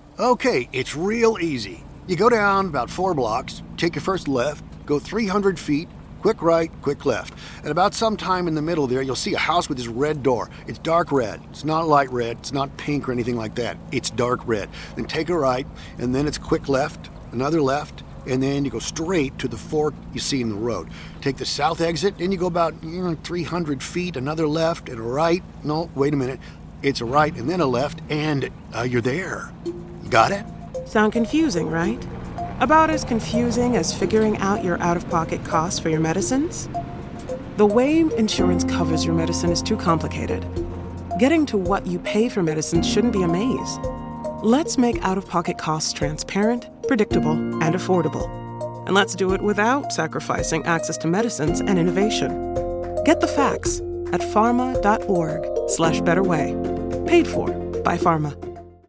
Okay, it's real easy. You go down about 4 blocks, take your first left, go 300 feet, quick right, quick left. And about sometime in the middle there, you'll see a house with this red door. It's dark red. It's not light red. It's not pink or anything like that. It's dark red. Then take a right, and then it's quick left, another left, and then you go straight to the fork you see in the road. Take the south exit, and you go about 300 feet, another left, and a right. No, wait a minute. It's a right and then a left, and you're there. Got it? Sound confusing, right? About as confusing as figuring out your out-of-pocket costs for your medicines? The way insurance covers your medicine is too complicated. Getting to what you pay for medicines shouldn't be a maze. Let's make out-of-pocket costs transparent, predictable, and affordable. And let's do it without sacrificing access to medicines and innovation. Get the facts at pharma.org/betterway. Paid for by Pharma.